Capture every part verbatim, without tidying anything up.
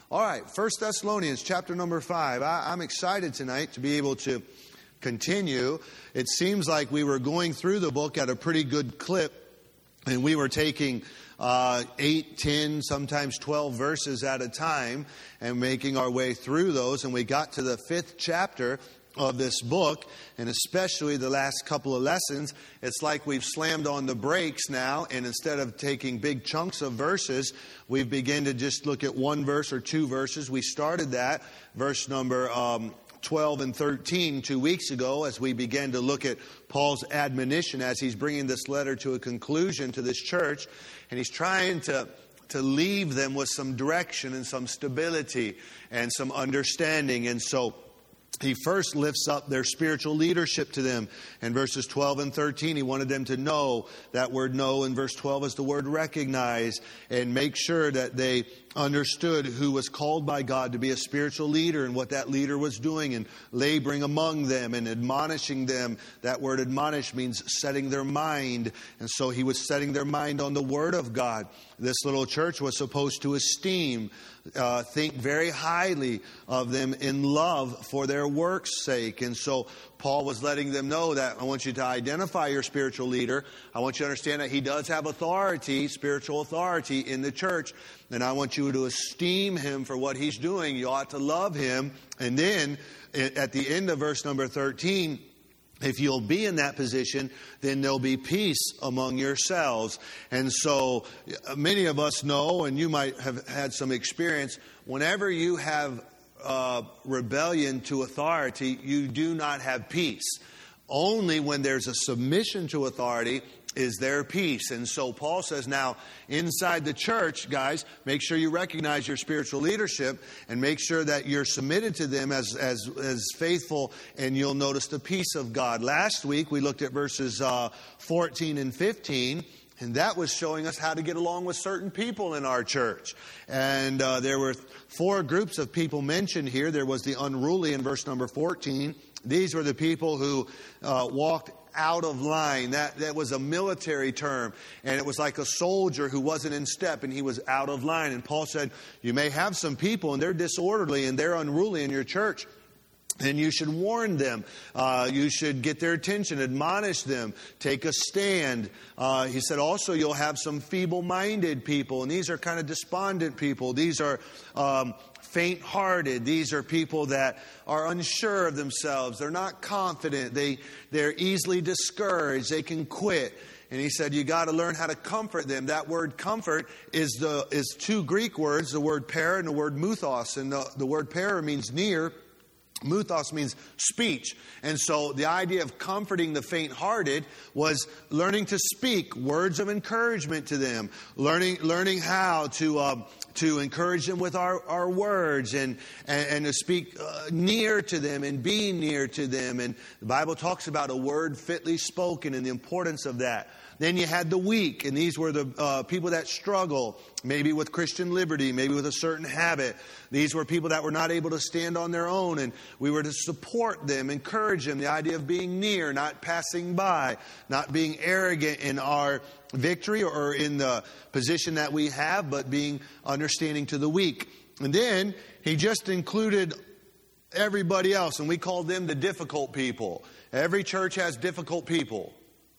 All right, First Thessalonians chapter number five. I, I'm excited tonight to be able to continue. It seems like we were going through the book at a pretty good clip, and we were taking uh, eight, ten, sometimes twelve verses at a time and making our way through those. And we got to the fifth chapter of this book, and especially the last couple of lessons, it's like we've slammed on the brakes now, and instead of taking big chunks of verses, we've begun to just look at one verse or two verses. We started that, verse number um, twelve and thirteen, two weeks ago, as we began to look at Paul's admonition as he's bringing this letter to a conclusion to this church, and he's trying to to leave them with some direction and some stability and some understanding. And so he first lifts up their spiritual leadership to them. In verses twelve and thirteen, he wanted them to know. That word know in verse twelve is the word recognize, and make sure that they understood who was called by God to be a spiritual leader and what that leader was doing and laboring among them and admonishing them. That word admonish means setting their mind. And so he was setting their mind on the Word of God. This little church was supposed to esteem, uh, think very highly of them in love for their work's sake. And so Paul was letting them know that I want you to identify your spiritual leader. I want you to understand that he does have authority, spiritual authority in the church. And I want you to esteem him for what he's doing. You ought to love him. And then at the end of verse number thirteen, if you'll be in that position, then there'll be peace among yourselves. And so many of us know, and you might have had some experience, whenever you have uh, rebellion to authority, you do not have peace. Only when there's a submission to authority is there peace. And so Paul says, now, inside the church, guys, make sure you recognize your spiritual leadership and make sure that you're submitted to them as, as, as faithful, and you'll notice the peace of God. Last week, we looked at verses uh, fourteen and fifteen, and that was showing us how to get along with certain people in our church. And uh, there were four groups of people mentioned here. There was the unruly in verse number fourteen. These were the people who uh, walked out of line. That that was a military term, and it was like a soldier who wasn't in step and he was out of line. And Paul said, you may have some people and they're disorderly and they're unruly in your church, and you should warn them. Uh, you should get their attention, admonish them, take a stand. Uh, he said also you'll have some feeble-minded people, and these are kind of despondent people. These are um, faint-hearted. These are people that are unsure of themselves. They're not confident. They, they're easily discouraged. They can quit. And he said, you got to learn how to comfort them. That word comfort is the is two Greek words, the word para and the word muthos. And the, the word para means near. Muthos means speech. And so the idea of comforting the faint-hearted was learning to speak words of encouragement to them, learning learning how to um, to encourage them with our, our words, and, and, and to speak uh, near to them and be near to them. And the Bible talks about a word fitly spoken and the importance of that. Then you had the weak, and these were the uh, people that struggle, maybe with Christian liberty, maybe with a certain habit. These were people that were not able to stand on their own, and we were to support them, encourage them. The idea of being near, not passing by, not being arrogant in our victory or in the position that we have, but being understanding to the weak. And then he just included everybody else, and we called them the difficult people. Every church has difficult people.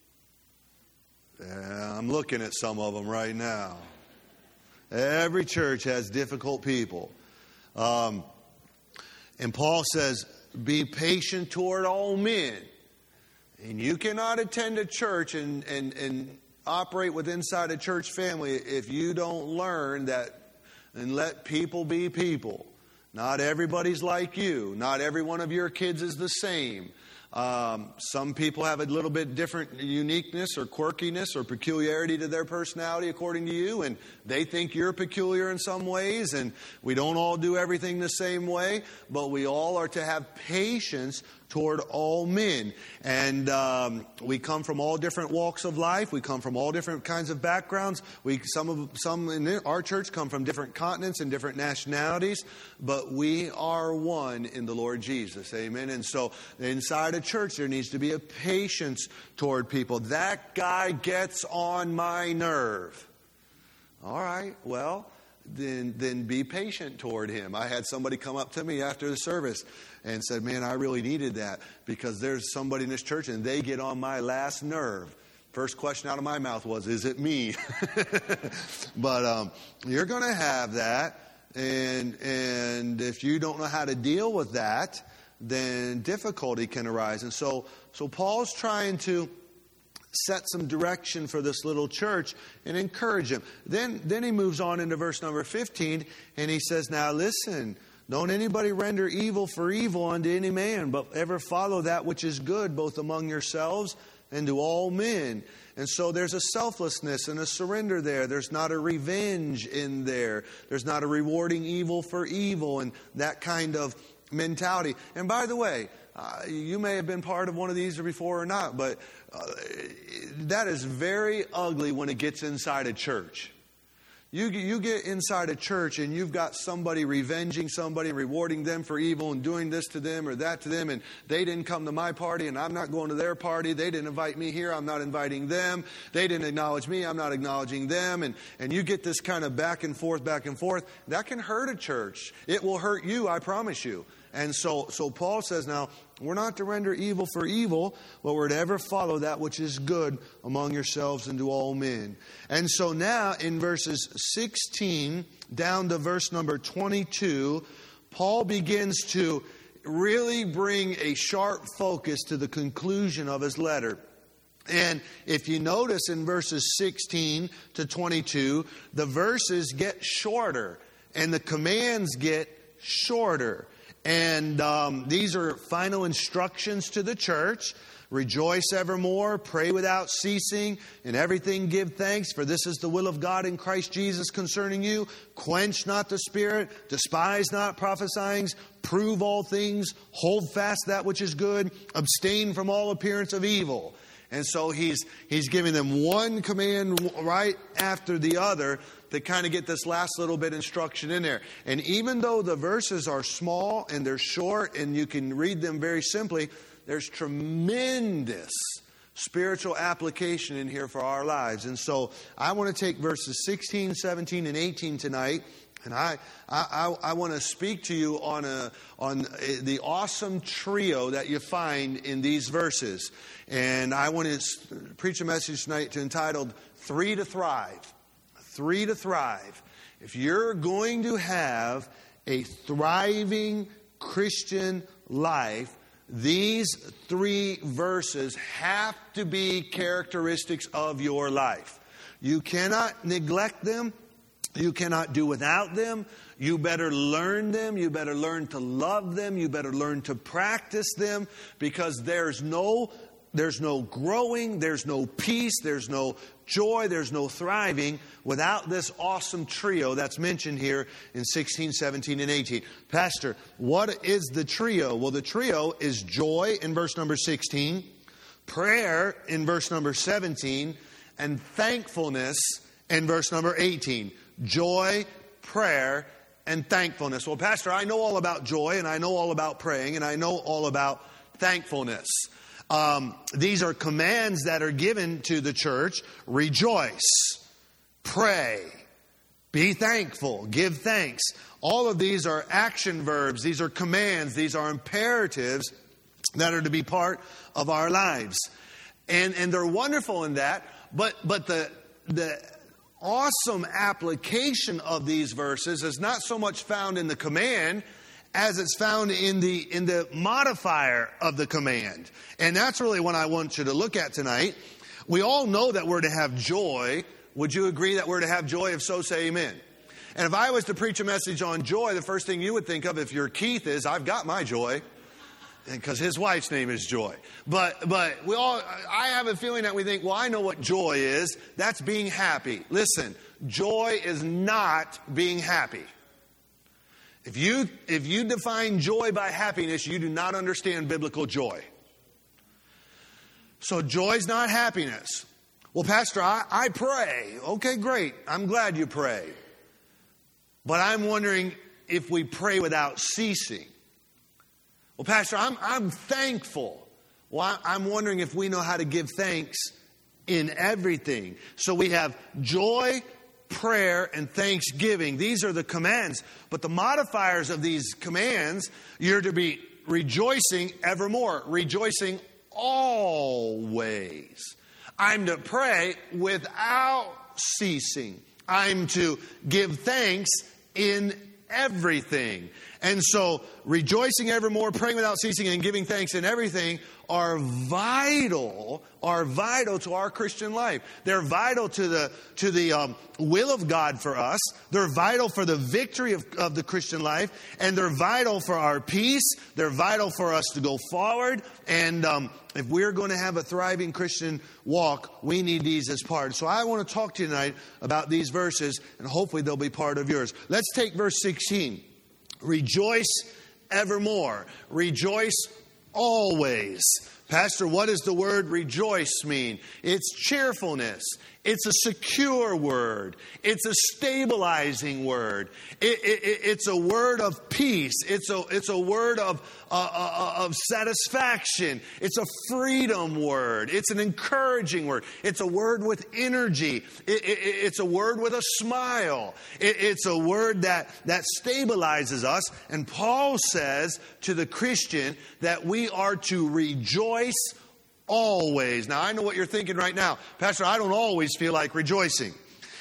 Yeah, I'm looking at some of them right now. Every church has difficult people. Um, and Paul says, be patient toward all men. And you cannot attend a church and, and, and operate with inside a church family if you don't learn that and let people be people. Not everybody's like you. Not every one of your kids is the same. Um, some people have a little bit different uniqueness or quirkiness or peculiarity to their personality according to you, and they think you're peculiar in some ways, and we don't all do everything the same way, but we all are to have patience toward all men. And um, we come from all different walks of life. We come from all different kinds of backgrounds. We some of some in our church come from different continents and different nationalities, but we are one in the Lord Jesus. Amen. And so inside a church there needs to be a patience toward people. That guy gets on my nerve. All right, well, then then be patient toward him. I had somebody come up to me after the service and said, man, I really needed that because there's somebody in this church and they get on my last nerve. First question out of my mouth was, is it me? But um, you're going to have that. And and if you don't know how to deal with that, then difficulty can arise. And so, so Paul's trying to set some direction for this little church and encourage him. Then, then he moves on into verse number fifteen, and he says, now listen, don't anybody render evil for evil unto any man, but ever follow that which is good, both among yourselves and to all men. And so there's a selflessness and a surrender there. There's not a revenge in there. There's not a rewarding evil for evil and that kind of mentality. And by the way, uh, you may have been part of one of these before or not, but uh, that is very ugly when it gets inside a church. You, you get inside a church and you've got somebody revenging somebody, rewarding them for evil and doing this to them or that to them. And they didn't come to my party and I'm not going to their party. They didn't invite me here. I'm not inviting them. They didn't acknowledge me. I'm not acknowledging them. And, and you get this kind of back and forth, back and forth. That can hurt a church. It will hurt you, I promise you. And so, so Paul says now, we're not to render evil for evil, but we're to ever follow that which is good among yourselves and to all men. And so now in verses sixteen down to verse number twenty-two, Paul begins to really bring a sharp focus to the conclusion of his letter. And if you notice in verses sixteen to twenty-two, the verses get shorter and the commands get shorter. And um, these are final instructions to the church. Rejoice evermore, pray without ceasing, in everything give thanks, for this is the will of God in Christ Jesus concerning you. Quench not the spirit, despise not prophesying, prove all things, hold fast that which is good, abstain from all appearance of evil. And so he's he's giving them one command right after the other to kind of get this last little bit instruction in there. And even though the verses are small and they're short and you can read them very simply, there's tremendous spiritual application in here for our lives. And so I want to take verses sixteen, seventeen, and eighteen tonight. And I, I, I want to speak to you on a on the awesome trio that you find in these verses. And I want to preach a message tonight entitled Three to Thrive. Three to Thrive. If you're going to have a thriving Christian life, these three verses have to be characteristics of your life. You cannot neglect them. You cannot do without them. You better learn them. You better learn to love them. You better learn to practice them, because there's no, there's no growing, there's no peace, there's no joy, there's no thriving without this awesome trio that's mentioned here in sixteen, seventeen, and eighteen. Pastor, what is the trio? Well, the trio is joy in verse number sixteen, prayer in verse number seventeen, and thankfulness in verse number eighteen. Joy, prayer, and thankfulness. Well, Pastor, I know all about joy, and I know all about praying, and I know all about thankfulness. Um, these are commands that are given to the church. Rejoice, pray, be thankful, give thanks. All of these are action verbs. These are commands. These are imperatives that are to be part of our lives. And, and they're wonderful in that, but, but the, the awesome application of these verses is not so much found in the command as it's found in the in the modifier of the command. And that's really what I want you to look at tonight. We all know that we're to have joy. Would you agree that we're to have joy? If so, say amen. And if I was to preach a message on joy, the first thing you would think of if you're Keith is, I've got my joy. Because his wife's name is Joy. But but we all, I have a feeling that we think, well, I know what joy is. That's being happy. Listen, joy is not being happy. If you if you define joy by happiness, you do not understand biblical joy. So joy's not happiness. Well, Pastor, I, I pray. Okay, great. I'm glad you pray. But I'm wondering if we pray without ceasing. Well, Pastor, I'm, I'm thankful. Well, I'm wondering if we know how to give thanks in everything. So we have joy, prayer, and thanksgiving. These are the commands. But the modifiers of these commands, you're to be rejoicing evermore, rejoicing always. I'm to pray without ceasing. I'm to give thanks in everything. And so rejoicing evermore, praying without ceasing, and giving thanks in everything are vital, are vital to our Christian life. They're vital to the to the um, will of God for us. They're vital for the victory of, of the Christian life. And they're vital for our peace. They're vital for us to go forward. And um, if we're going to have a thriving Christian walk, we need these as part. So I want to talk to you tonight about these verses, and hopefully they'll be part of yours. Let's take verse sixteen. Rejoice evermore. Rejoice always. Pastor, what does the word rejoice mean? It's cheerfulness. It's a secure word. It's a stabilizing word. It, it, it's a word of peace. It's a, it's a word of, uh, uh, of satisfaction. It's a freedom word. It's an encouraging word. It's a word with energy. It, it, it's a word with a smile. It, it's a word that, that stabilizes us. And Paul says to the Christian that we are to rejoice always. Now, I know what you're thinking right now. Pastor, I don't always feel like rejoicing.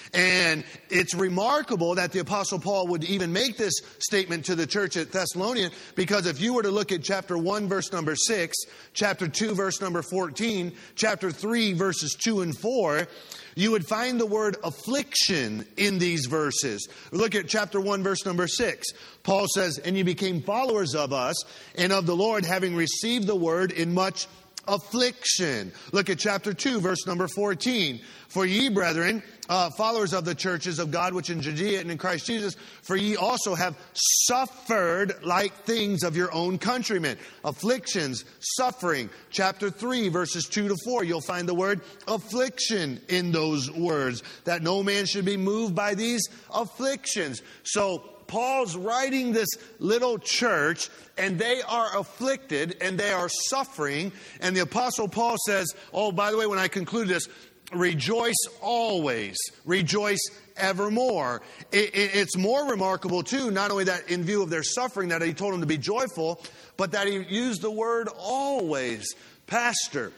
And it's remarkable that the Apostle Paul would even make this statement to the church at Thessalonians, because if you were to look at chapter one, verse number six, chapter two, verse number fourteen, chapter three, verses two and four, you would find the word affliction in these verses. Look at chapter one, verse number six. Paul says, "And you became followers of us and of the Lord, having received the word in much affliction." Look at chapter two, verse number fourteen. "For ye, brethren, uh, followers of the churches of God which in Judea and in Christ Jesus, for ye also have suffered like things of your own countrymen." Afflictions, suffering. Chapter three, verses two to four, you'll find the word affliction in those words. "That no man should be moved by these afflictions." So Paul's writing this little church, and they are afflicted, and they are suffering. And the Apostle Paul says, oh, by the way, when I conclude this, rejoice always, rejoice evermore. It, it, it's more remarkable, too, not only that in view of their suffering, that he told them to be joyful, but that he used the word always. Pastor,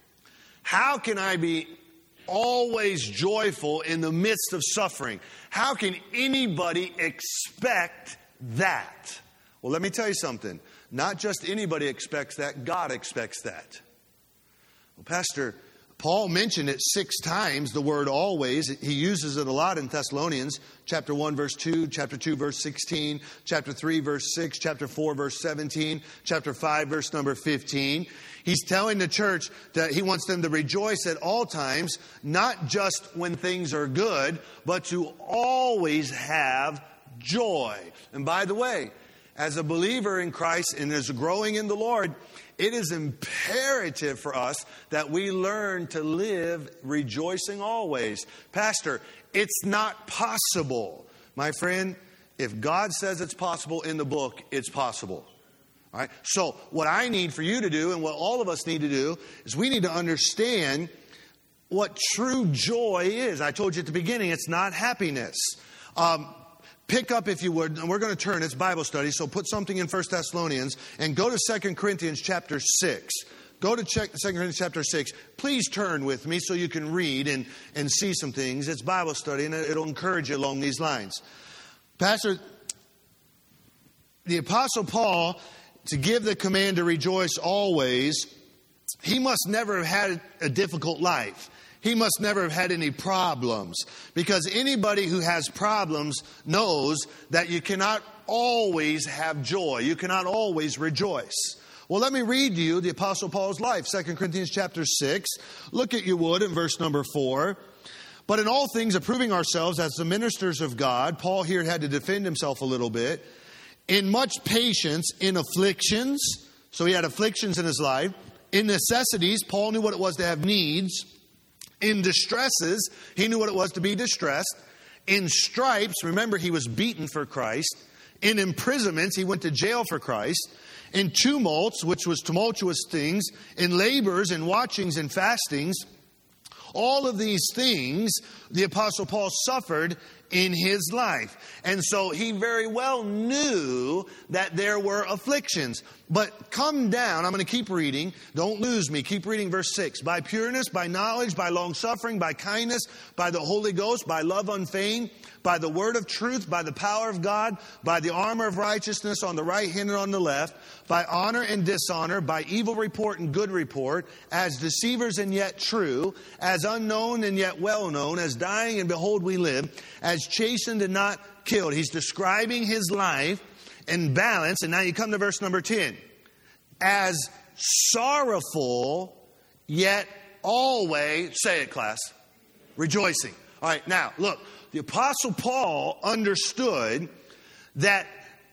how can I be always joyful in the midst of suffering? How can anybody expect that? Well, let me tell you something. Not just anybody expects that, God expects that. Well, Pastor, Paul mentioned it six times, the word always. He uses it a lot in Thessalonians, chapter one, verse two, chapter two, verse sixteen, chapter three, verse six, chapter four, verse seventeen, chapter five, verse number fifteen. He's telling the church that he wants them to rejoice at all times, not just when things are good, but to always have joy. And by the way, as a believer in Christ and as growing in the Lord, it is imperative for us that we learn to live rejoicing always. Pastor, it's not possible. My friend, if God says it's possible in the book, it's possible. All right? So what I need for you to do, and what all of us need to do, is we need to understand what true joy is. I told you at the beginning, it's not happiness. Um, pick up, if you would, and we're going to turn, it's Bible study, so put something in First Thessalonians, and go to Second Corinthians chapter six. Go to Second Corinthians chapter six. Please turn with me so you can read and, and see some things. It's Bible study, and it'll encourage you along these lines. Pastor, the Apostle Paul, to give the command to rejoice always, he must never have had a difficult life. He must never have had any problems. Because anybody who has problems knows that you cannot always have joy. You cannot always rejoice. Well, let me read to you the Apostle Paul's life. Second Corinthians chapter six. Look at, you would, in verse number four. "But in all things approving ourselves as the ministers of God," Paul here had to defend himself a little bit, "in much patience, in afflictions," so he had afflictions in his life, "in necessities," Paul knew what it was to have needs, "in distresses," he knew what it was to be distressed, "in stripes," remember he was beaten for Christ, "in imprisonments," he went to jail for Christ, "in tumults," which was tumultuous things, "in labors and watchings and fastings." All of these things the Apostle Paul suffered in his life. And so he very well knew that there were afflictions. But come down, I'm going to keep reading. Don't lose me. Keep reading verse six. By pureness, by knowledge, by long suffering, by kindness, by the Holy Ghost, by love unfeigned, by the word of truth, by the power of God, by the armor of righteousness on the right hand and on the left, by honor and dishonor, by evil report and good report, as deceivers and yet true, as unknown and yet well known, as dying and behold we live, as chastened and not killed. He's describing his life in balance. And now you come to verse number ten. As sorrowful, yet always, say it class, rejoicing. All right, now look, the Apostle Paul understood that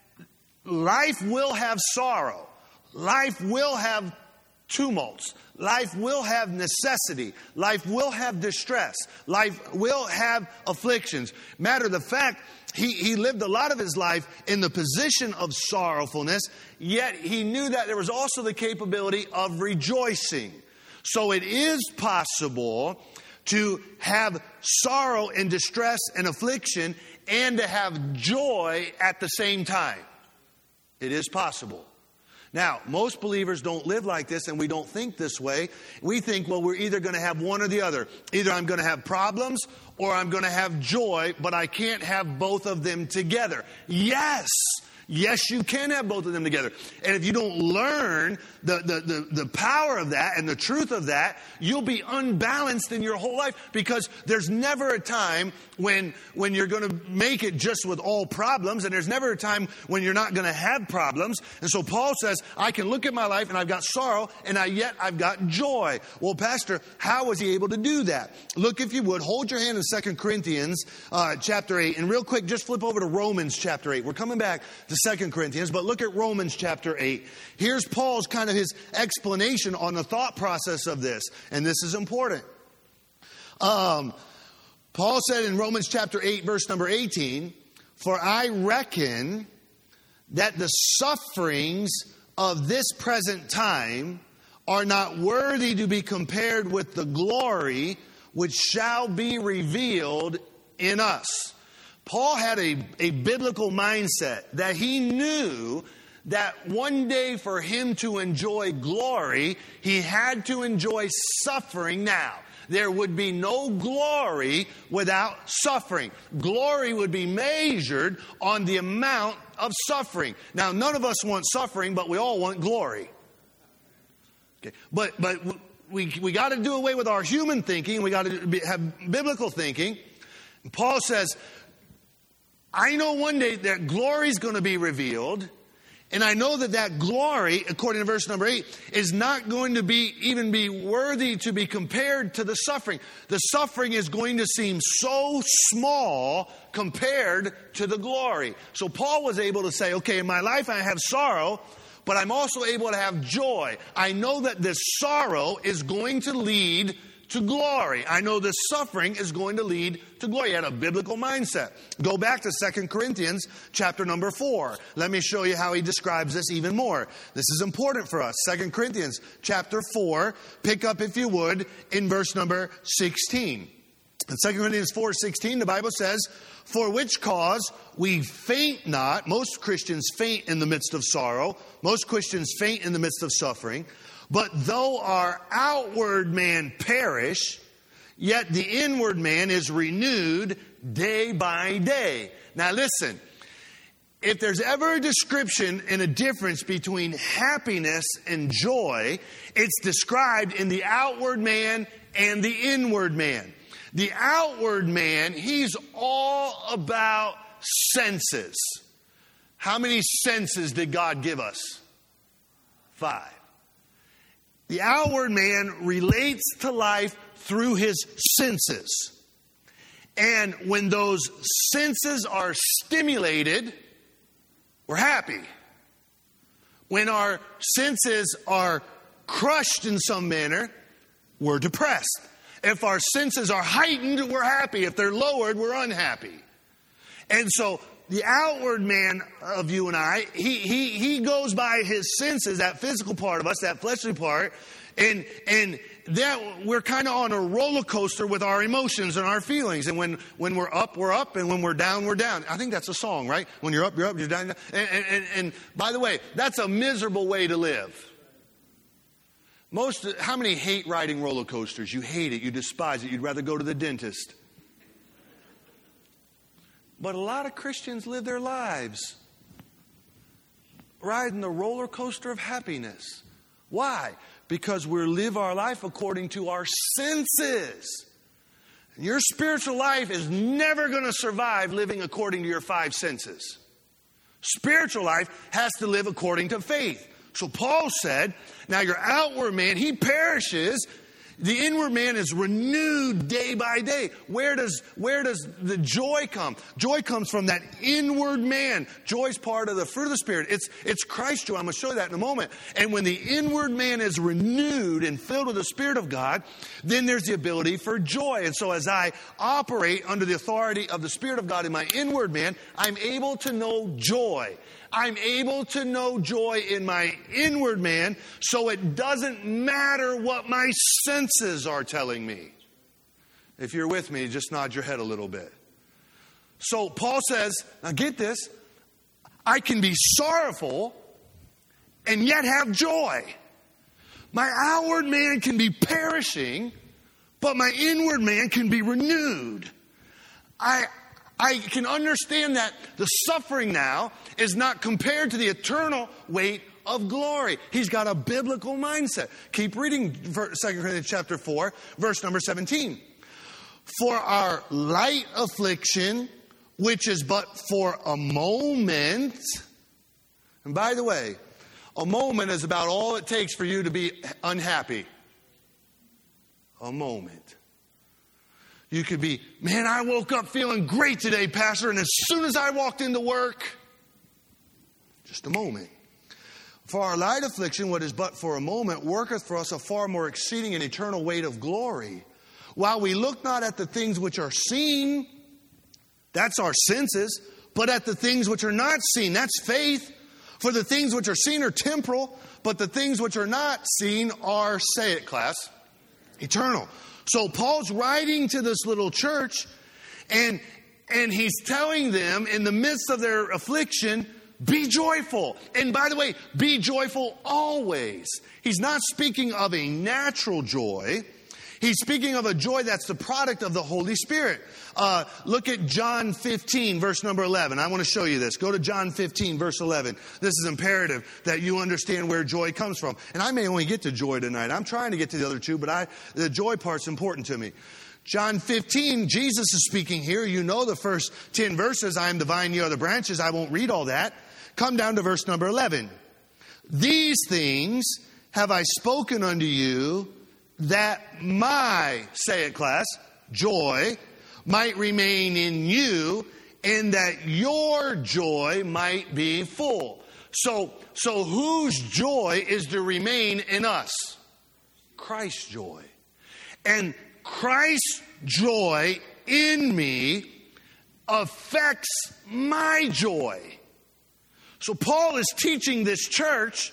life will have sorrow. Life will have tumults. Life will have necessity. Life will have distress. Life will have afflictions. Matter of the fact, he, he lived a lot of his life in the position of sorrowfulness, yet he knew that there was also the capability of rejoicing. So it is possible to have sorrow and distress and affliction and to have joy at the same time. It is possible. Now, most believers don't live like this, and we don't think this way. We think, well, we're either going to have one or the other. Either I'm going to have problems or I'm going to have joy, but I can't have both of them together. Yes. Yes, you can have both of them together. And if you don't learn the, the, the, the power of that and the truth of that, you'll be unbalanced in your whole life, because there's never a time when, when you're going to make it just with all problems, and there's never a time when you're not going to have problems. And so Paul says, I can look at my life and I've got sorrow, and I, yet I've got joy. Well, Pastor, how was he able to do that? Look, if you would, hold your hand in Second Corinthians uh, chapter eight. And real quick, just flip over to Romans chapter eight. We're coming back to Second Corinthians, but look at Romans chapter eight. Here's Paul's kind of his explanation on the thought process of this, and this is important. Um, Paul said in Romans chapter eight, verse number eighteen, for I reckon that the sufferings of this present time are not worthy to be compared with the glory which shall be revealed in us. Paul had a, a biblical mindset that he knew that one day for him to enjoy glory, he had to enjoy suffering now. There would be no glory without suffering. Glory would be measured on the amount of suffering. Now, none of us want suffering, but we all want glory. Okay. But but we we got to do away with our human thinking. We got to have biblical thinking. Paul says, I know one day that glory is going to be revealed, and I know that that glory, according to verse number eight, is not going to be even be worthy to be compared to the suffering. The suffering is going to seem so small compared to the glory. So Paul was able to say, okay, in my life I have sorrow, but I'm also able to have joy. I know that this sorrow is going to lead to glory. I know this suffering is going to lead to glory. He had a biblical mindset. Go back to Second Corinthians chapter number four. Let me show you how he describes this even more. This is important for us. Second Corinthians chapter four. Pick up, if you would, in verse number sixteen. In Second Corinthians four sixteen, the Bible says, for which cause we faint not. Most Christians faint in the midst of sorrow. Most Christians faint in the midst of suffering. But though our outward man perish, yet the inward man is renewed day by day. Now listen, if there's ever a description and a difference between happiness and joy, it's described in the outward man and the inward man. The outward man, he's all about senses. How many senses did God give us? Five. The outward man relates to life through his senses. And when those senses are stimulated, we're happy. When our senses are crushed in some manner, we're depressed. If our senses are heightened, we're happy. If they're lowered, we're unhappy. And so the outward man of you and I, he he he goes by his senses, that physical part of us, that fleshly part, and and that we're kind of on a roller coaster with our emotions and our feelings. And when, when we're up, we're up. And when we're down, we're down. I think that's a song, right? When you're up, you're up, you're down. You're down. And, and, and, and by the way, that's a miserable way to live. Most, how many hate riding roller coasters? You hate it. You despise it. You'd rather go to the dentist. But a lot of Christians live their lives riding the roller coaster of happiness. Why? Because we live our life according to our senses. Your spiritual life is never going to survive living according to your five senses. Spiritual life has to live according to faith. So Paul said, now your outward man, he perishes. The inward man is renewed day by day. Where does, where does the joy come? Joy comes from that inward man. Joy is part of the fruit of the Spirit. It's, it's Christ's joy. I'm going to show you that in a moment. And when the inward man is renewed and filled with the Spirit of God, then there's the ability for joy. And so as I operate under the authority of the Spirit of God in my inward man, I'm able to know joy. I'm able to know joy in my inward man, so it doesn't matter what my senses are telling me. If you're with me, just nod your head a little bit. So Paul says, now get this, I can be sorrowful and yet have joy. My outward man can be perishing, but my inward man can be renewed. I I can understand that the suffering now is not compared to the eternal weight of glory. He's got a biblical mindset. Keep reading Second Corinthians chapter four, verse number seventeen. For our light affliction, which is but for a moment. And by the way, a moment is about all it takes for you to be unhappy. A moment. You could be, man, I woke up feeling great today, Pastor, and as soon as I walked into work, just a moment. For our light affliction, what is but for a moment, worketh for us a far more exceeding and eternal weight of glory. While we look not at the things which are seen, that's our senses, but at the things which are not seen, that's faith. For the things which are seen are temporal, but the things which are not seen are, say it, class, eternal. So Paul's writing to this little church, and, and he's telling them in the midst of their affliction, be joyful. And by the way, be joyful always. He's not speaking of a natural joy. He's speaking of a joy that's the product of the Holy Spirit. Uh, look at John fifteen, verse number eleven. I want to show you this. Go to John fifteen, verse eleven. This is imperative that you understand where joy comes from. And I may only get to joy tonight. I'm trying to get to the other two, but I, the joy part's important to me. John fifteen, Jesus is speaking here. You know the first ten verses. I am the vine, ye are the branches. I won't read all that. Come down to verse number eleven. These things have I spoken unto you, that my, say it class, joy might remain in you, and that your joy might be full. So, so whose joy is to remain in us? Christ's joy. And Christ's joy in me affects my joy. So Paul is teaching this church,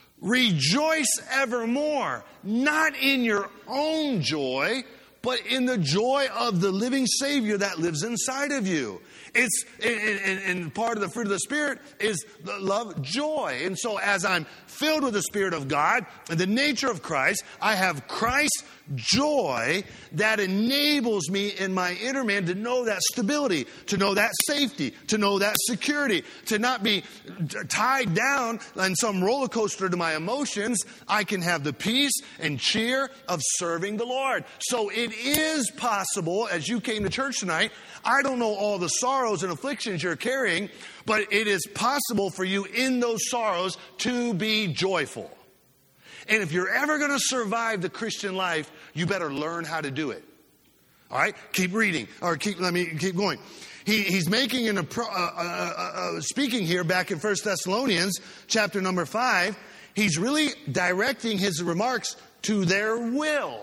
rejoice evermore, not in your own joy, but in the joy of the living Savior that lives inside of you. It's and, and part of the fruit of the Spirit is the love, joy. And so as I'm filled with the Spirit of God and the nature of Christ, I have Christ's joy that enables me in my inner man to know that stability, to know that safety, to know that security, to not be tied down on some roller coaster to my emotions. I can have the peace and cheer of serving the Lord. So it is possible, as you came to church tonight, I don't know all the sorrows and afflictions you're carrying, but it is possible for you in those sorrows to be joyful. And if you're ever going to survive the Christian life, you better learn how to do it. All right? Keep reading. Or keep, let me keep going. He, he's making an, uh, uh, uh, speaking here back in First Thessalonians chapter number five. He's really directing his remarks to their will.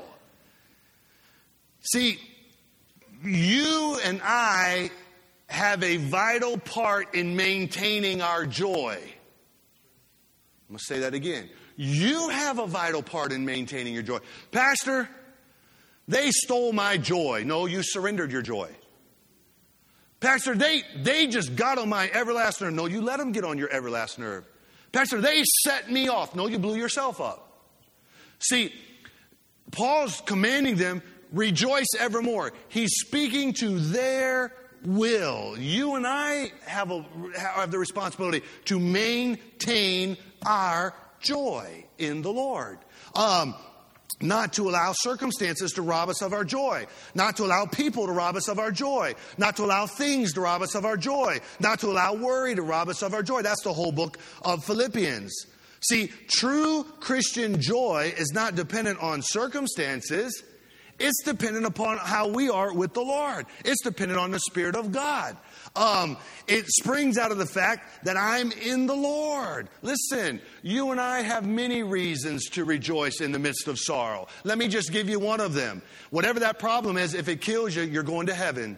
See, you and I have a vital part in maintaining our joy. I'm going to say that again. You have a vital part in maintaining your joy. Pastor, they stole my joy. No, you surrendered your joy. Pastor, they, they just got on my everlasting nerve. No, you let them get on your everlasting nerve. Pastor, they set me off. No, you blew yourself up. See, Paul's commanding them, rejoice evermore. He's speaking to their will. You and I have, a, have the responsibility to maintain our joy in the Lord. Um, Not to allow circumstances to rob us of our joy. Not to allow people to rob us of our joy. Not to allow things to rob us of our joy. Not to allow worry to rob us of our joy. That's the whole book of Philippians. See, true Christian joy is not dependent on circumstances. It's dependent upon how we are with the Lord. It's dependent on the Spirit of God. Um, it springs out of the fact that I'm in the Lord. Listen, you and I have many reasons to rejoice in the midst of sorrow. Let me just give you one of them. Whatever that problem is, if it kills you, you're going to heaven.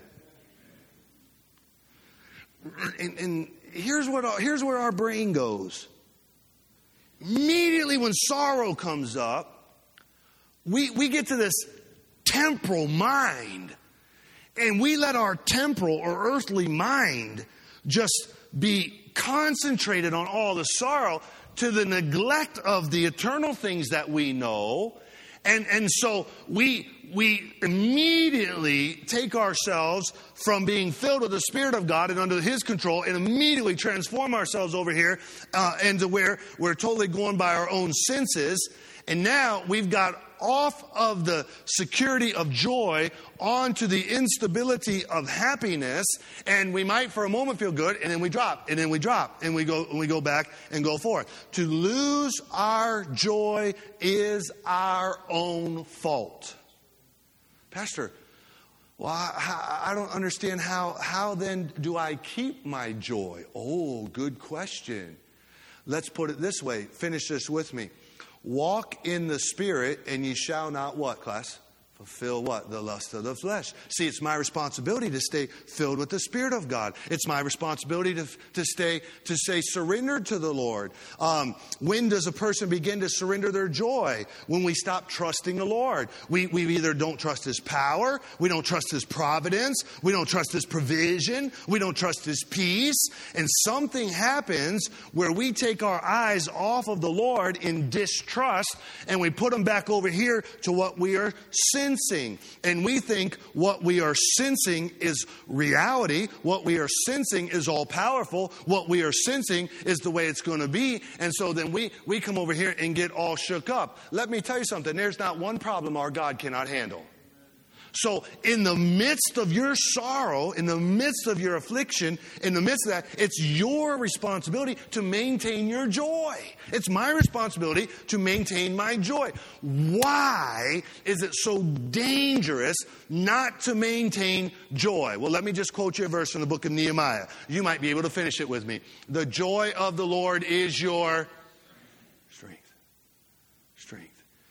And, and here's what here's where our brain goes. Immediately when sorrow comes up, we, we get to this temporal mind. And we let our temporal or earthly mind just be concentrated on all the sorrow to the neglect of the eternal things that we know. And, and so we, we immediately take ourselves from being filled with the Spirit of God and under His control and immediately transform ourselves over here uh, into where we're totally going by our own senses. And now we've got off of the security of joy onto the instability of happiness, and we might for a moment feel good, and then we drop, and then we drop, and we go and we go back and go forth. To lose our joy is our own fault. Pastor, well, I, I don't understand how, how then do I keep my joy? Oh, good question. Let's put it this way. Finish this with me. Walk in the Spirit, and ye shall not what, class? Fulfill what? The lust of the flesh. See, it's my responsibility to stay filled with the Spirit of God. It's my responsibility to, to stay, to stay surrendered to the Lord. Um, when does a person begin to surrender their joy? When we stop trusting the Lord. We, we either don't trust His power, we don't trust His providence, we don't trust His provision, we don't trust His peace, and something happens where we take our eyes off of the Lord in distrust, and we put them back over here to what we are sensing. And we think what we are sensing is reality. What we are sensing is all powerful. What we are sensing is the way it's going to be. And so then we, we come over here and get all shook up. Let me tell you something. There's not one problem our God cannot handle. So in the midst of your sorrow, in the midst of your affliction, in the midst of that, it's your responsibility to maintain your joy. It's my responsibility to maintain my joy. Why is it so dangerous not to maintain joy? Well, let me just quote you a verse from the book of Nehemiah. You might be able to finish it with me. The joy of the Lord is your strength. Strength.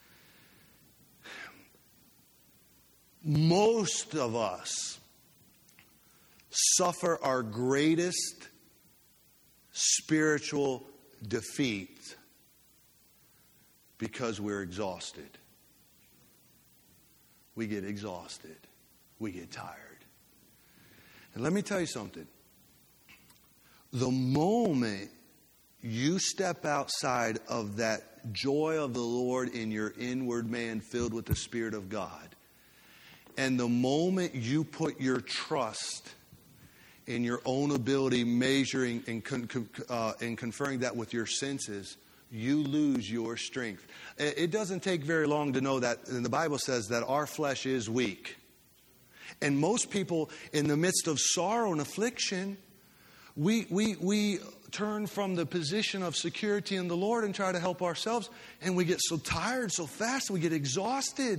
Most of us suffer our greatest spiritual defeat because we're exhausted. We get exhausted. We get tired. And let me tell you something. The moment you step outside of that joy of the Lord in your inward man filled with the Spirit of God, and the moment you put your trust in your own ability, measuring and, con- uh, and conferring that with your senses, you lose your strength. It doesn't take very long to know that, and the Bible says that our flesh is weak. And most people in the midst of sorrow and affliction, we, we, we turn from the position of security in the Lord and try to help ourselves. And we get so tired so fast, we get exhausted.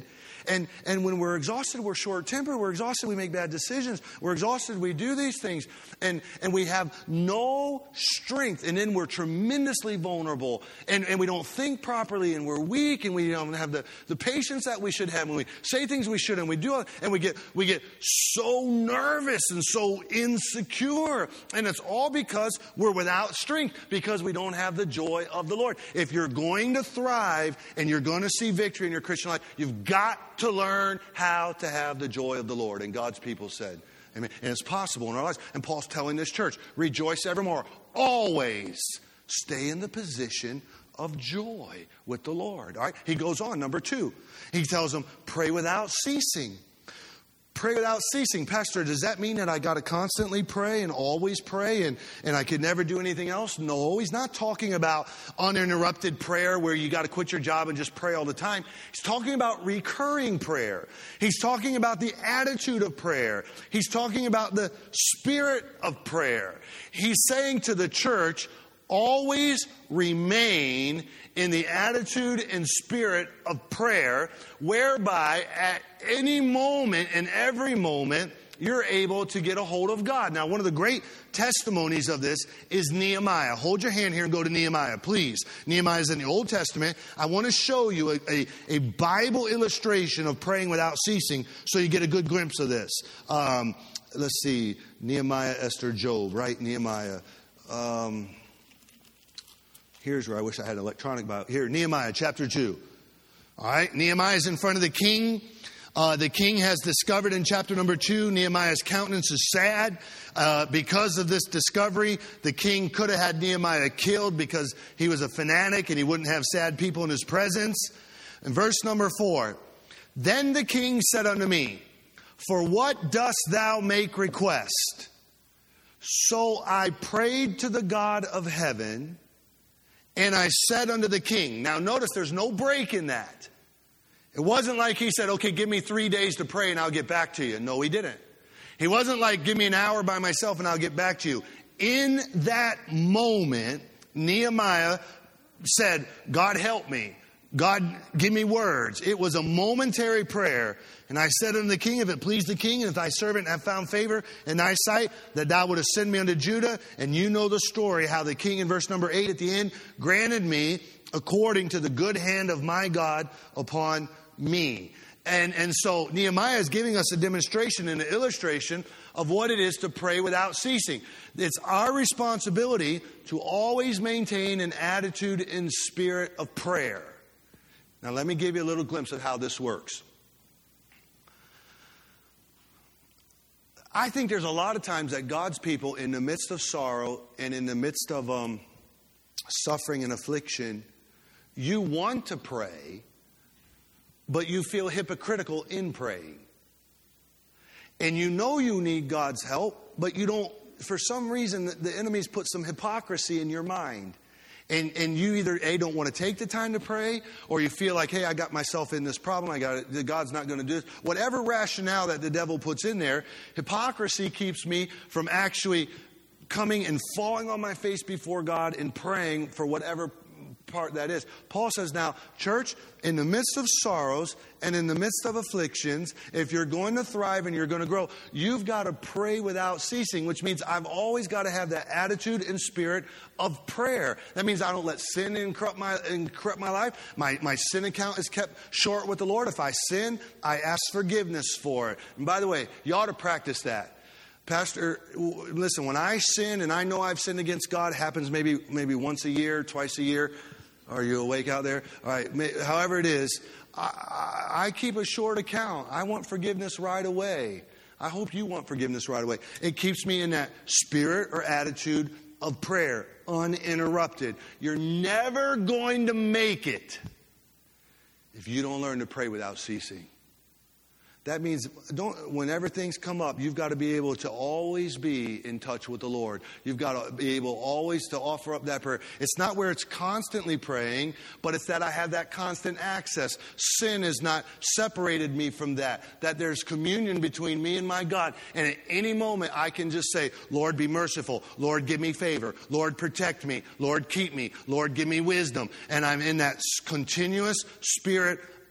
And, and when we're exhausted, we're short-tempered. We're exhausted, we make bad decisions. We're exhausted, we do these things. And, and we have no strength. And then we're tremendously vulnerable. And, and we don't think properly, and we're weak, and we don't have the, the patience that we should have. When we say things we shouldn't, we do, and we get, we get so nervous and so insecure. And it's all because we're without strength, because we don't have the joy of the Lord. If you're going to thrive and you're going to see victory in your Christian life, you've got to learn how to have the joy of the Lord. And God's people said, amen. And it's possible in our lives. And Paul's telling this church, rejoice evermore. Always stay in the position of joy with the Lord. All right. He goes on, number two. He tells them, pray without ceasing. Pray without ceasing. Pastor, does that mean that I got to constantly pray and always pray and, and I could never do anything else? No, he's not talking about uninterrupted prayer where you got to quit your job and just pray all the time. He's talking about recurring prayer. He's talking about the attitude of prayer. He's talking about the spirit of prayer. He's saying to the church, always remain in the attitude and spirit of prayer, whereby at any moment and every moment, you're able to get a hold of God. Now, one of the great testimonies of this is Nehemiah. Hold your hand here and go to Nehemiah, please. Nehemiah is in the Old Testament. I want to show you a, a, a Bible illustration of praying without ceasing so you get a good glimpse of this. Um, let's see. Nehemiah, Esther, Job, right? Nehemiah. Um... Here's where I wish I had an electronic Bible. Here, Nehemiah chapter two. All right, Nehemiah is in front of the king. Uh, the king has discovered in chapter number two, Nehemiah's countenance is sad. Uh, because of this discovery, the king could have had Nehemiah killed because he was a fanatic and he wouldn't have sad people in his presence. In verse number four, then the king said unto me, for what dost thou make request? So I prayed to the God of heaven, and I said unto the king. Now notice there's no break in that. It wasn't like he said, okay, give me three days to pray and I'll get back to you. No, he didn't. He wasn't like, give me an hour by myself and I'll get back to you. In that moment, Nehemiah said, God help me. God, give me words. It was a momentary prayer. And I said unto the king, if it please the king, and if thy servant have found favor in thy sight, that thou wouldest send me unto Judah. And you know the story, how the king in verse number eight at the end granted me according to the good hand of my God upon me. And, and so Nehemiah is giving us a demonstration and an illustration of what it is to pray without ceasing. It's our responsibility to always maintain an attitude and spirit of prayer. Now, let me give you a little glimpse of how this works. I think there's a lot of times that God's people, in the midst of sorrow and in the midst of um, suffering and affliction, you want to pray, but you feel hypocritical in praying. And you know you need God's help, but you don't, for some reason, the enemy's put some hypocrisy in your mind. And and you either, A, don't want to take the time to pray, or you feel like, hey, I got myself in this problem. I got it. God's not going to do this. Whatever rationale that the devil puts in there, hypocrisy keeps me from actually coming and falling on my face before God and praying for whatever part that is. Paul says now, church, in the midst of sorrows and in the midst of afflictions, if you're going to thrive and you're going to grow, you've got to pray without ceasing, which means I've always got to have that attitude and spirit of prayer. That means I don't let sin incorrupt my, incorrupt my life. My, my sin account is kept short with the Lord. If I sin, I ask forgiveness for it. And by the way, you ought to practice that. Pastor, listen, when I sin and I know I've sinned against God, it happens maybe maybe once a year, twice a year. Are you awake out there? All right. However it is, I, I, I keep a short account. I want forgiveness right away. I hope you want forgiveness right away. It keeps me in that spirit or attitude of prayer, uninterrupted. You're never going to make it if you don't learn to pray without ceasing. That means don't, whenever things come up, you've got to be able to always be in touch with the Lord. You've got to be able always to offer up that prayer. It's not where it's constantly praying, but it's that I have that constant access. Sin has not separated me from that. That there's communion between me and my God. And at any moment, I can just say, Lord, be merciful. Lord, give me favor. Lord, protect me. Lord, keep me. Lord, give me wisdom. And I'm in that continuous spirit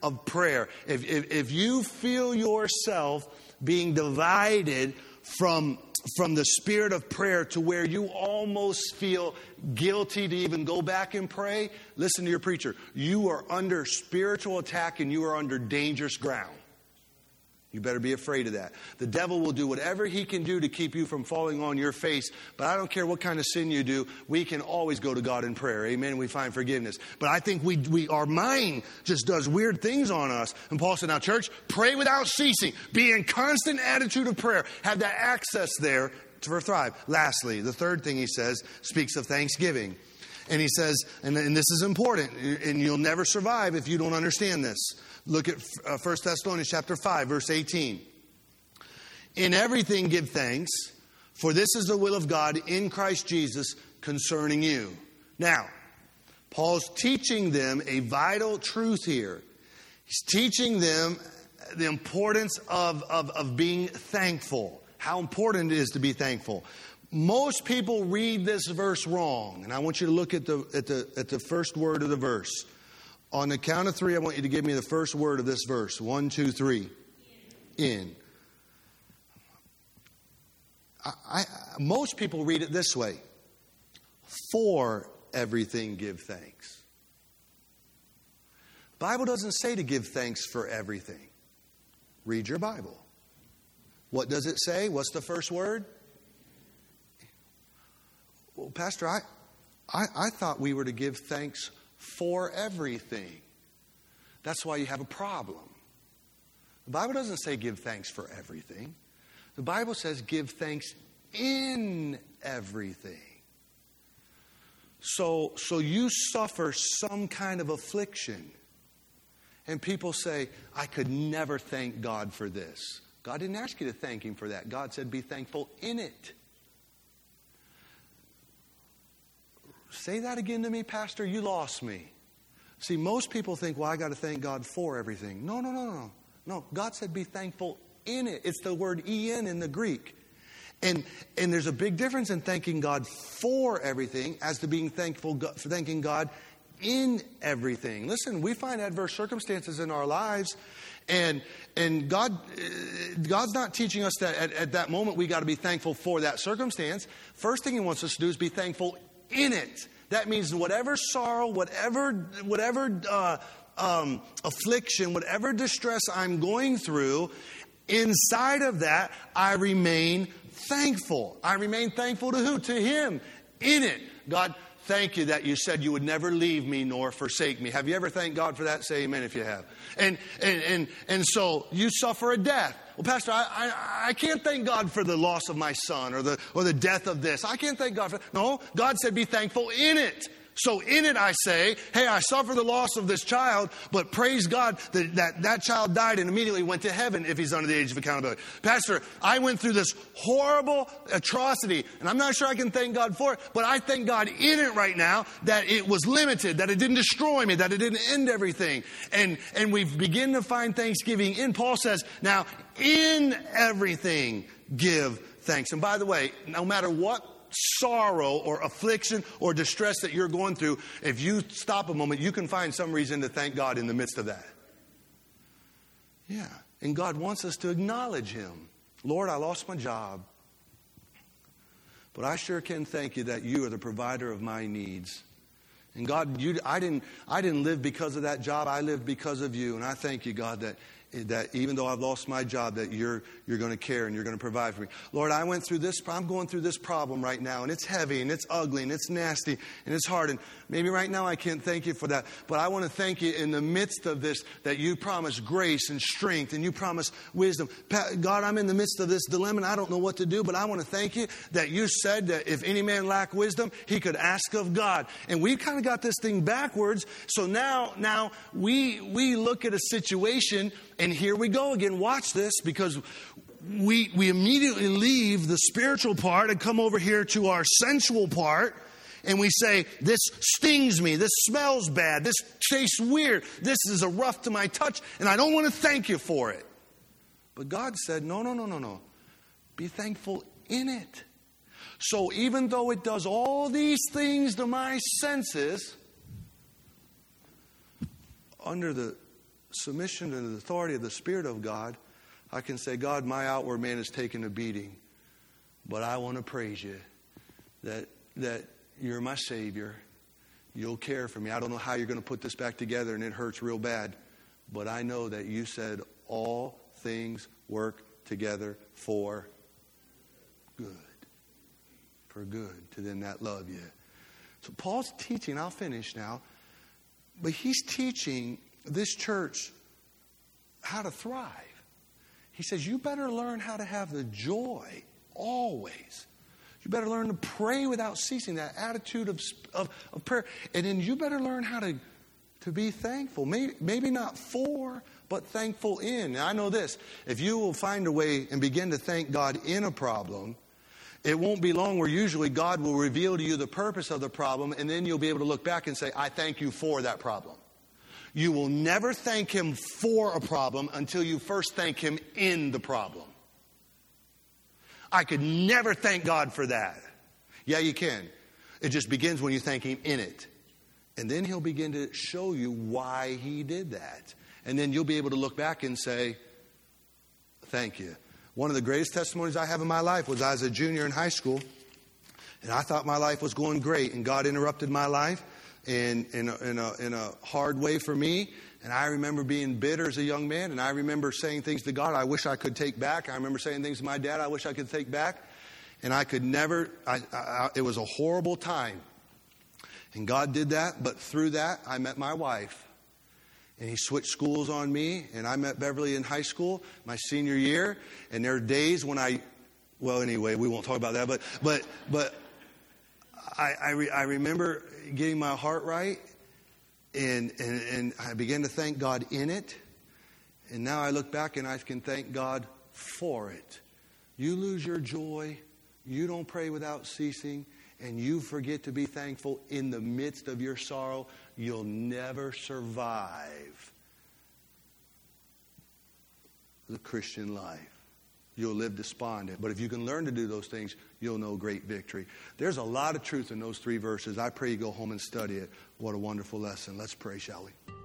of prayer. If, if, if you feel yourself being divided from, from the spirit of prayer to where you almost feel guilty to even go back and pray, listen to your preacher. You are under spiritual attack and you are under dangerous ground. You better be afraid of that. The devil will do whatever he can do to keep you from falling on your face. But I don't care what kind of sin you do. We can always go to God in prayer. Amen. We find forgiveness. But I think we, we, our mind just does weird things on us. And Paul said, now church, pray without ceasing. Be in constant attitude of prayer. Have that access there to thrive. Lastly, the third thing he says speaks of thanksgiving. And he says, and, and this is important, and you'll never survive if you don't understand this. Look at First Thessalonians chapter five, verse eighteen. In everything give thanks, for this is the will of God in Christ Jesus concerning you. Now, Paul's teaching them a vital truth here. He's teaching them the importance of, of, of being thankful. How important it is to be thankful. Most people read this verse wrong. And I want you to look at the, at the, at the first word of the verse. On the count of three, I want you to give me the first word of this verse. One, two, three. In. I, I, most people read it this way. For everything give thanks. The Bible doesn't say to give thanks for everything. Read your Bible. What does it say? What's the first word? Well, Pastor, I, I, I thought we were to give thanks for everything. That's why you have a problem. The Bible doesn't say give thanks for everything. The Bible says give thanks in everything. So, so you suffer some kind of affliction. And people say, I could never thank God for this. God didn't ask you to thank Him for that. God said be thankful in it. Say that again to me, Pastor. You lost me. See, most people think, well, I got to thank God for everything. No, no, no, no. No, God said be thankful in it. It's the word en in the Greek. And, and there's a big difference in thanking God for everything as to being thankful for thanking God in everything. Listen, we find adverse circumstances in our lives. And and God, God's not teaching us that at, at that moment we got to be thankful for that circumstance. First thing He wants us to do is be thankful in it. That means whatever sorrow, whatever whatever uh, um, affliction, whatever distress I'm going through, inside of that, I remain thankful. I remain thankful to who? To Him. In it. God, thank you that you said you would never leave me nor forsake me. Have you ever thanked God for that? Say amen if you have. And and and, and so you suffer a death. Well, Pastor, I, I I can't thank God for the loss of my son or the or the death of this. I can't thank God for that. No, God said be thankful in it. So in it I say, hey, I suffer the loss of this child, but praise God that, that that child died and immediately went to heaven if he's under the age of accountability. Pastor, I went through this horrible atrocity, and I'm not sure I can thank God for it, but I thank God in it right now that it was limited, that it didn't destroy me, that it didn't end everything. And, and we begin to find thanksgiving in. Paul says, now, in everything give thanks. And by the way, no matter what sorrow or affliction or distress that you're going through, if you stop a moment, you can find some reason to thank God in the midst of that. Yeah. And God wants us to acknowledge Him. Lord, I lost my job, but I sure can thank you that you are the provider of my needs. And God, you, I didn't, I didn't live because of that job. I lived because of you. And I thank you, God, that that even though I've lost my job, that you're you're going to care and you're going to provide for me. Lord, I went through this, I'm going through this problem right now, and it's heavy, and it's ugly, and it's nasty, and it's hard, and maybe right now I can't thank you for that, but I want to thank you in the midst of this, that you promise grace and strength, and you promise wisdom. God, I'm in the midst of this dilemma, and I don't know what to do, but I want to thank you that you said that if any man lack wisdom, he could ask of God. And we've kind of got this thing backwards, so now, now we we look at a situation. And here we go again. Watch this, because we we immediately leave the spiritual part and come over here to our sensual part. And we say, this stings me. This smells bad. This tastes weird. This is a rough to my touch. And I don't want to thank you for it. But God said, no, no, no, no, no. Be thankful in it. So even though it does all these things to my senses, under the submission to the authority of the Spirit of God, I can say, God, my outward man is taking a beating, but I want to praise you that that you're my Savior. You'll care for me. I don't know how you're going to put this back together, and it hurts real bad, but I know that you said all things work together for good. For good to them that love you. So Paul's teaching, I'll finish now, but he's teaching this church how to thrive. He says, you better learn how to have the joy always. You better learn to pray without ceasing, that attitude of, of, of prayer. And then you better learn how to, to be thankful. Maybe, maybe not for, but thankful in. Now, I know this. If you will find a way and begin to thank God in a problem, it won't be long where usually God will reveal to you the purpose of the problem, and then you'll be able to look back and say, I thank you for that problem. You will never thank Him for a problem until you first thank Him in the problem. I could never thank God for that. Yeah, you can. It just begins when you thank Him in it. And then He'll begin to show you why He did that. And then you'll be able to look back and say, thank you. One of the greatest testimonies I have in my life was I was a junior in high school, and I thought my life was going great, and God interrupted my life in, in, a, in, a, in a hard way for me. And I remember being bitter as a young man, and I remember saying things to God I wish I could take back. I remember saying things to my dad I wish I could take back. And I could never, I, I, it was a horrible time. And God did that, but through that, I met my wife. And He switched schools on me, and I met Beverly in high school, my senior year. And there are days when I, well, anyway, we won't talk about that, but but but I I, re, I remember getting my heart right, and, and and I began to thank God in it. And now I look back and I can thank God for it. You lose your joy, you don't pray without ceasing, and you forget to be thankful in the midst of your sorrow, you'll never survive the Christian life. You'll live despondent. But if you can learn to do those things, you'll know great victory. There's a lot of truth in those three verses. I pray you go home and study it. What a wonderful lesson. Let's pray, shall we?